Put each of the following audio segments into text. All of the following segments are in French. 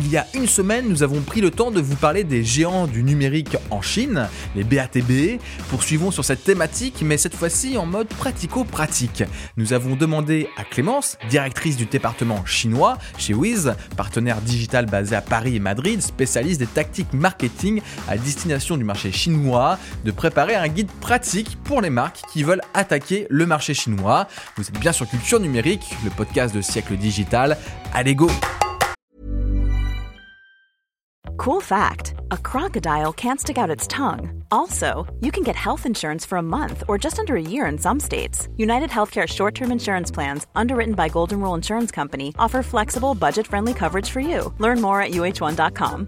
Il y a une semaine, nous avons pris le temps de vous parler des géants du numérique en Chine, les BATB. Poursuivons sur cette thématique, mais cette fois-ci en mode pratico-pratique. Nous avons demandé à Clémence, directrice du département chinois chez Wiz, partenaire digital basé à Paris et Madrid, spécialiste des tactiques marketing à destination du marché chinois, de préparer un guide pratique pour les marques qui veulent attaquer le marché chinois. Vous êtes bien sur Culture Numérique, le podcast de Siècle Digital. Allez go! Cool fact, a crocodile can't stick out its tongue. Also, you can get health insurance for a month or just under a year in some states. United Healthcare short-term insurance plans, underwritten by Golden Rule Insurance Company, offer flexible, budget-friendly coverage for you. Learn more at uh1.com.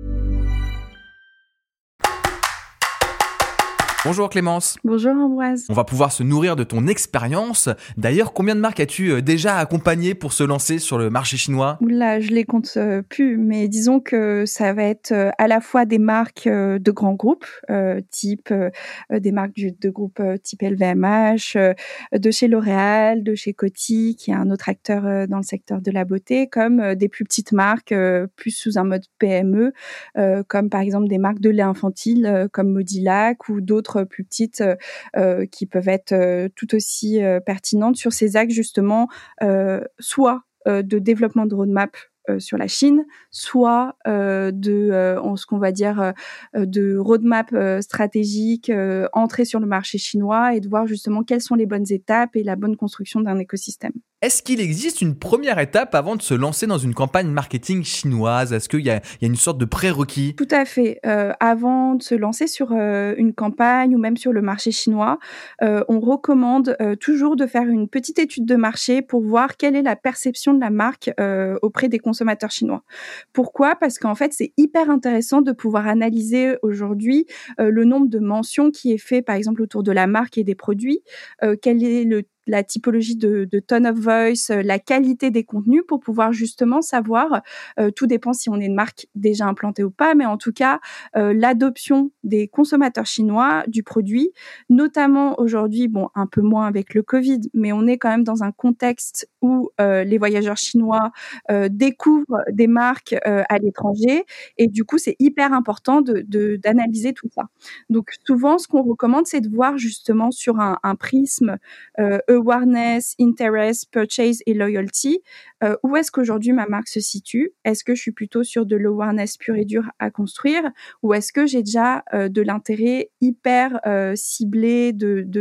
Bonjour Clémence. Bonjour Ambroise. On va pouvoir se nourrir de ton expérience. D'ailleurs, combien de marques as-tu déjà accompagnées pour se lancer sur le marché chinois ? Oula, je les compte plus, mais disons que ça va être à la fois des marques de grands groupes, type des marques de groupes type LVMH, de chez L'Oréal, de chez Coty, qui est un autre acteur dans le secteur de la beauté, comme des plus petites marques, plus sous un mode PME, comme par exemple des marques de lait infantile, comme Modilac, ou d'autres plus petites qui peuvent être tout aussi pertinentes sur ces axes justement, soit de développement de roadmap sur la Chine, soit ce qu'on va dire de roadmap stratégique, entrer sur le marché chinois et de voir justement quelles sont les bonnes étapes et la bonne construction d'un écosystème. Est-ce qu'il existe une première étape avant de se lancer dans une campagne marketing chinoise ? Est-ce qu'il y a une sorte de prérequis ? Tout à fait. Avant de se lancer sur une campagne ou même sur le marché chinois, on recommande toujours de faire une petite étude de marché pour voir quelle est la perception de la marque auprès des consommateurs chinois. Pourquoi ? Parce qu'en fait, c'est hyper intéressant de pouvoir analyser aujourd'hui le nombre de mentions qui est fait, par exemple, autour de la marque et des produits, quel est la typologie de tone of voice, la qualité des contenus pour pouvoir justement savoir, tout dépend si on est une marque déjà implantée ou pas, mais en tout cas, l'adoption des consommateurs chinois du produit, notamment aujourd'hui, bon, un peu moins avec le Covid, mais on est quand même dans un contexte où les voyageurs chinois découvrent des marques à l'étranger et du coup, c'est hyper important d'analyser tout ça. Donc souvent, ce qu'on recommande, c'est de voir justement sur un prisme awareness, interest, purchase et loyalty. Où est-ce qu'aujourd'hui ma marque se situe ? Est-ce que je suis plutôt sur de l'awareness pur et dur à construire ou est-ce que j'ai déjà de l'intérêt hyper ciblé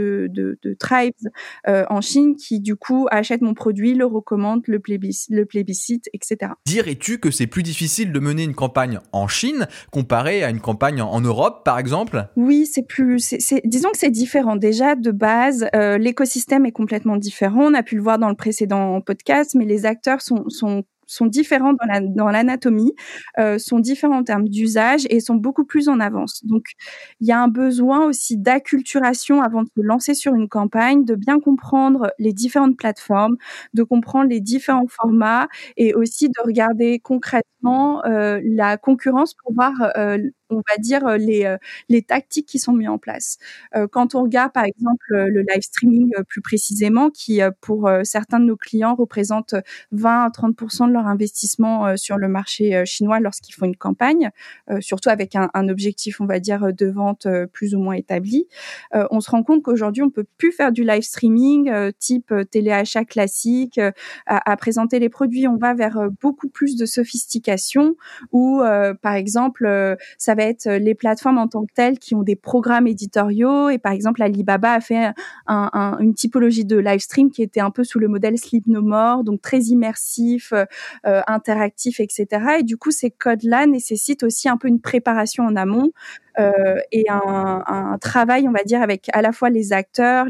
de tribes en Chine qui du coup achètent mon produit, le recommandent, le plébiscite, etc. Dirais-tu que c'est plus difficile de mener une campagne en Chine comparé à une campagne en Europe, par exemple ? Oui, disons que c'est différent. Déjà, de base, l'écosystème est complètement différent. On a pu le voir dans le précédent podcast, mais les acteurs sont différents dans l'anatomie, sont différents en termes d'usage et sont beaucoup plus en avance. Donc, il y a un besoin aussi d'acculturation avant de se lancer sur une campagne, de bien comprendre les différentes plateformes, de comprendre les différents formats et aussi de regarder concrètement la concurrence pour voir on va dire les tactiques qui sont mises en place. Quand on regarde par exemple le live streaming plus précisément, qui pour certains de nos clients représente 20 à 30% de leur investissement sur le marché chinois lorsqu'ils font une campagne, surtout avec un objectif on va dire de vente plus ou moins établi. On se rend compte qu'aujourd'hui on peut plus faire du live streaming type téléachat classique à présenter les produits. On va vers beaucoup plus de sophistication où par exemple ça va être les plateformes en tant que telles qui ont des programmes éditoriaux et par exemple Alibaba a fait une typologie de live stream qui était un peu sous le modèle Sleep No More, donc très immersif, interactif, etc. Et du coup ces codes-là nécessitent aussi un peu une préparation en amont et un travail, on va dire, avec à la fois les acteurs,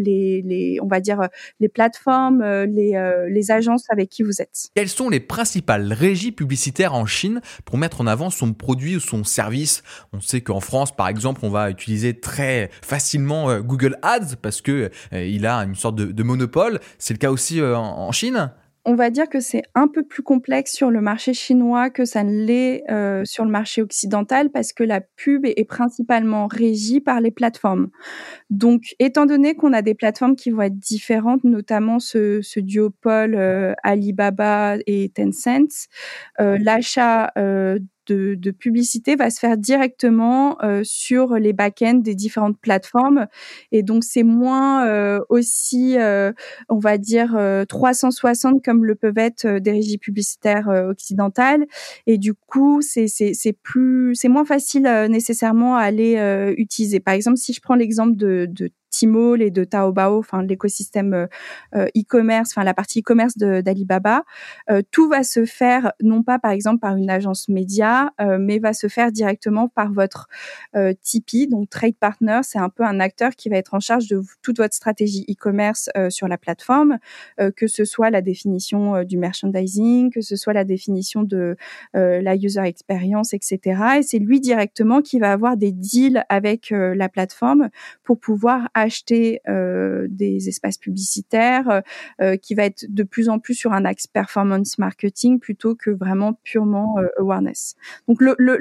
on va dire les plateformes, les agences avec qui vous êtes. Quelles sont les principales régies publicitaires en Chine pour mettre en avant son produit ou son service ? On sait qu'en France, par exemple, on va utiliser très facilement Google Ads parce que il a une sorte de monopole. C'est le cas aussi en Chine ? On va dire que c'est un peu plus complexe sur le marché chinois que ça ne l'est sur le marché occidental parce que la pub est principalement régie par les plateformes. Donc, étant donné qu'on a des plateformes qui vont être différentes, notamment ce duopole Alibaba et Tencent, l'achat de publicité va se faire directement sur les back-ends des différentes plateformes et donc c'est moins aussi on va dire 360 comme le peuvent être des régies publicitaires occidentales et du coup c'est moins facile nécessairement à aller utiliser. Par exemple, si je prends l'exemple de Tmall et de Taobao, enfin l'écosystème e-commerce, enfin la partie e-commerce d'Alibaba, tout va se faire non pas par exemple par une agence média, mais va se faire directement par votre TP, donc Trade Partner. C'est un peu un acteur qui va être en charge de toute votre stratégie e-commerce sur la plateforme, que ce soit la définition du merchandising, que ce soit la définition de la user experience, etc. Et c'est lui directement qui va avoir des deals avec la plateforme pour pouvoir acheter des espaces publicitaires, qui va être de plus en plus sur un axe performance marketing plutôt que vraiment purement awareness. Donc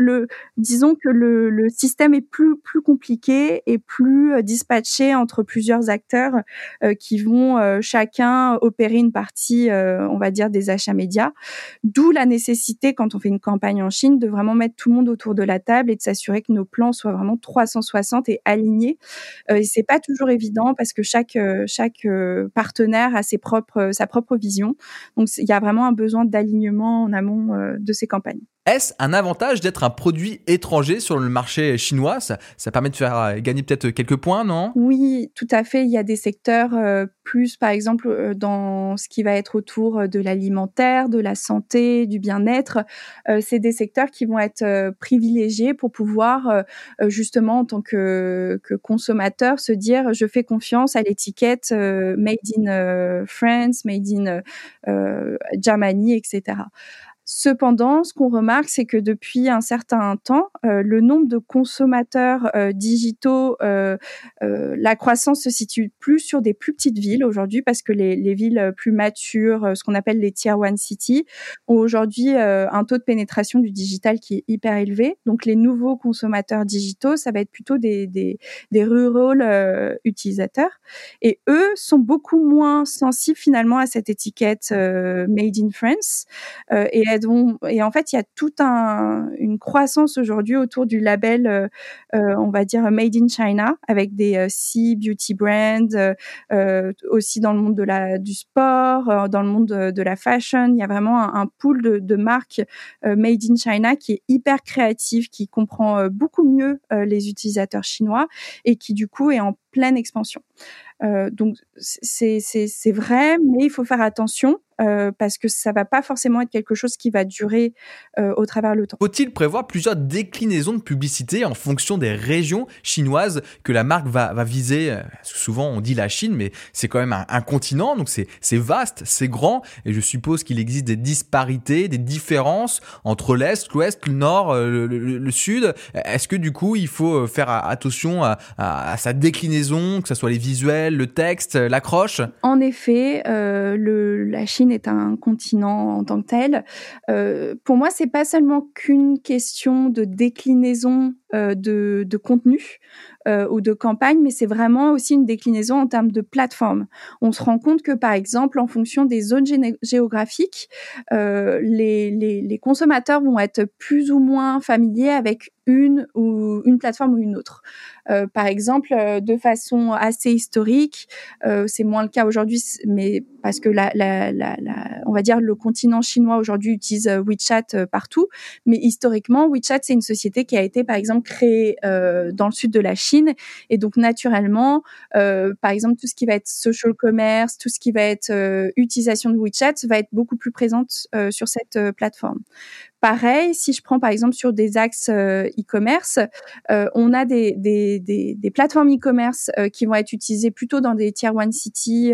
disons que le système est plus compliqué et plus dispatché entre plusieurs acteurs qui vont chacun opérer une partie, on va dire, des achats médias. D'où la nécessité, quand on fait une campagne en Chine, de vraiment mettre tout le monde autour de la table et de s'assurer que nos plans soient vraiment 360 et alignés. Et c'est pas toujours évident parce que chaque partenaire a sa propre vision. Donc il y a vraiment un besoin d'alignement en amont de ces campagnes. Est-ce un avantage d'être un produit étranger sur le marché chinois ? Ça permet de faire gagner peut-être quelques points, non ? Oui, tout à fait. Il y a des secteurs plus, par exemple, dans ce qui va être autour de l'alimentaire, de la santé, du bien-être. C'est des secteurs qui vont être privilégiés pour pouvoir, justement, en tant que consommateur, se dire « je fais confiance à l'étiquette Made in France, Made in Germany », etc. Cependant, ce qu'on remarque, c'est que depuis un certain temps, le nombre de consommateurs digitaux, la croissance se situe plus sur des plus petites villes aujourd'hui parce que les villes plus matures, ce qu'on appelle les Tier 1 Cities, ont aujourd'hui un taux de pénétration du digital qui est hyper élevé. Donc, les nouveaux consommateurs digitaux, ça va être plutôt des rural utilisateurs. Et eux sont beaucoup moins sensibles finalement à cette étiquette Made in France et en fait, il y a toute une croissance aujourd'hui autour du label, on va dire Made in China, avec des Sea Beauty brands, aussi dans le monde du sport, dans le monde de la fashion. Il y a vraiment un pool de marques Made in China qui est hyper créatif, qui comprend beaucoup mieux les utilisateurs chinois et qui du coup est en pleine expansion. Donc c'est vrai, mais il faut faire attention parce que ça va pas forcément être quelque chose qui va durer au travers le temps. Faut-il prévoir plusieurs déclinaisons de publicité en fonction des régions chinoises que la marque va viser ? Parce que souvent on dit la Chine, mais c'est quand même un continent, donc c'est vaste, c'est grand, et je suppose qu'il existe des disparités, des différences entre l'Est, l'Ouest, le Nord, le Sud. Est-ce que du coup il faut faire attention à sa déclinaison, que ce soit les visuels, le texte, l'accroche ? En effet, la Chine est un continent en tant que tel. Pour moi, c'est pas seulement qu'une question de déclinaison de contenu ou de campagne, mais c'est vraiment aussi une déclinaison en termes de plateforme. On se rend compte que, par exemple, en fonction des zones géographiques, les consommateurs vont être plus ou moins familiers avec une plateforme ou une autre. Par exemple, de façon assez historique, c'est moins le cas aujourd'hui, mais parce que on va dire le continent chinois aujourd'hui utilise WeChat partout, mais historiquement, WeChat c'est une société qui a été par exemple créée dans le sud de la Chine, et donc naturellement, par exemple tout ce qui va être social commerce, tout ce qui va être utilisation de WeChat va être beaucoup plus présente sur cette plateforme. Pareil, si je prends par exemple sur des axes e-commerce, on a des plateformes e-commerce qui vont être utilisées plutôt dans des tier 1 cities,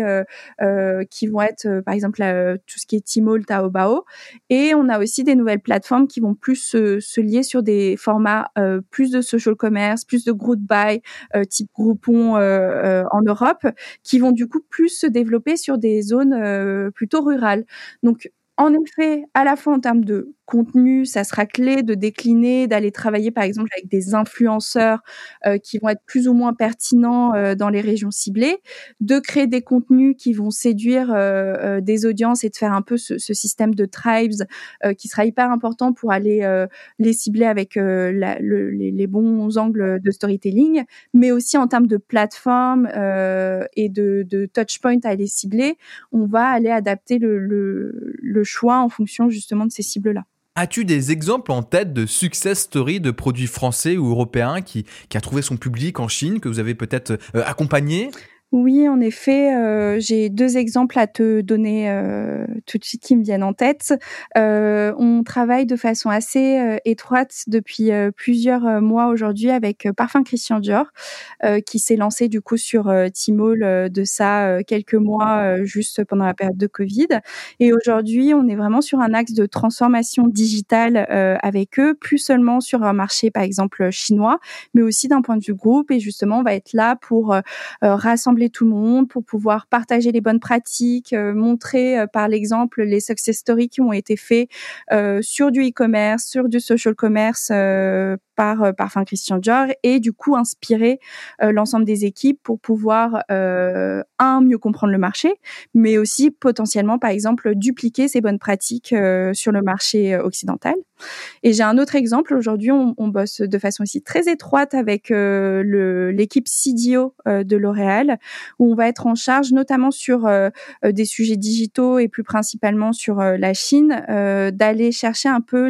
qui vont être par exemple tout ce qui est Tmall, Taobao, et on a aussi des nouvelles plateformes qui vont plus se lier sur des formats plus de social commerce, plus de group buy, type Groupon en Europe, qui vont du coup plus se développer sur des zones plutôt rurales. Donc en effet, à la fois en termes de contenu, ça sera clé de décliner, d'aller travailler par exemple avec des influenceurs qui vont être plus ou moins pertinents dans les régions ciblées, de créer des contenus qui vont séduire des audiences et de faire un peu ce système de tribes qui sera hyper important pour aller les cibler avec les bons angles de storytelling, mais aussi en termes de plateforme et de touchpoint à les cibler, on va aller adapter le choix en fonction justement de ces cibles-là. As-tu des exemples en tête de success story de produits français ou européens qui a trouvé son public en Chine, que vous avez peut-être accompagné ? Oui, en effet, j'ai 2 exemples à te donner tout de suite qui me viennent en tête. On travaille de façon assez étroite depuis plusieurs mois aujourd'hui avec Parfum Christian Dior, qui s'est lancé du coup sur Tmall de ça quelques mois juste pendant la période de Covid. Et aujourd'hui, on est vraiment sur un axe de transformation digitale avec eux, plus seulement sur un marché par exemple chinois, mais aussi d'un point de vue groupe. Et justement, on va être là pour rassembler tout le monde, pour pouvoir partager les bonnes pratiques, montrer par l'exemple les success stories qui ont été faits sur du e-commerce, sur du social commerce par Parfum Christian Dior, et du coup inspirer l'ensemble des équipes pour pouvoir mieux comprendre le marché, mais aussi potentiellement par exemple dupliquer ces bonnes pratiques sur le marché occidental. Et j'ai un autre exemple. Aujourd'hui, on bosse de façon aussi très étroite avec l'équipe CDO de L'Oréal, où on va être en charge notamment sur des sujets digitaux et plus principalement sur la Chine, d'aller chercher un peu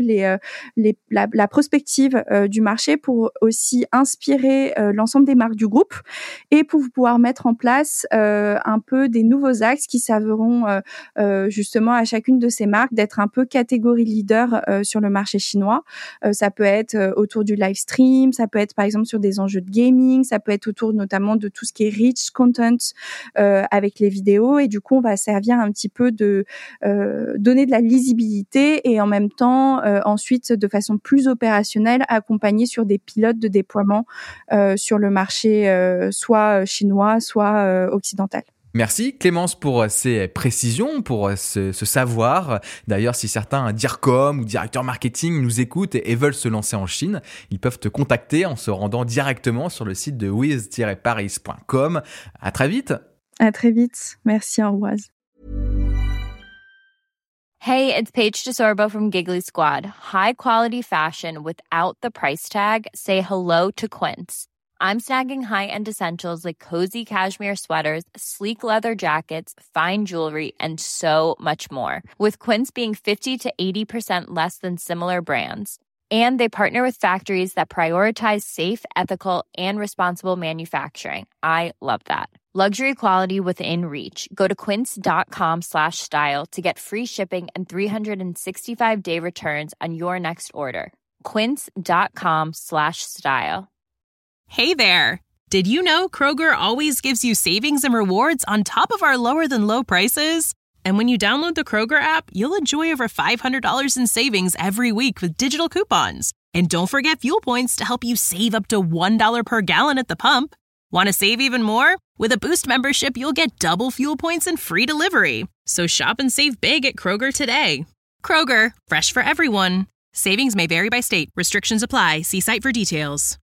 la prospective du marché pour aussi inspirer l'ensemble des marques du groupe et pour pouvoir mettre en place un peu des nouveaux axes qui serviront justement à chacune de ces marques d'être un peu catégorie leader sur le marché chinois. Ça peut être autour du live stream, ça peut être par exemple sur des enjeux de gaming, ça peut être autour notamment de tout ce qui est rich content avec les vidéos, et du coup on va servir un petit peu de donner de la lisibilité et en même temps ensuite de façon plus opérationnelle accompagner sur des pilotes de déploiement sur le marché soit chinois soit occidental. Merci Clémence pour ces précisions, pour ce savoir. D'ailleurs, si certains DIRCOM ou directeurs marketing nous écoutent et veulent se lancer en Chine, ils peuvent te contacter en se rendant directement sur le site de wiz-paris.com. À très vite. À très vite. Merci Ambroise. Hey, it's Paige DeSorbo from Giggly Squad. High quality fashion without the price tag. Say hello to Quince. I'm snagging high-end essentials like cozy cashmere sweaters, sleek leather jackets, fine jewelry, and so much more. With Quince being 50 to 80% less than similar brands. And they partner with factories that prioritize safe, ethical, and responsible manufacturing. I love that. Luxury quality within reach. Go to quince.com/style to get free shipping and 365-day returns on your next order. Quince.com/style. Hey there! Did you know Kroger always gives you savings and rewards on top of our lower-than-low prices? And when you download the Kroger app, you'll enjoy over $500 in savings every week with digital coupons. And don't forget fuel points to help you save up to $1 per gallon at the pump. Want to save even more? With a Boost membership, you'll get double fuel points and free delivery. So shop and save big at Kroger today. Kroger, fresh for everyone. Savings may vary by state. Restrictions apply. See site for details.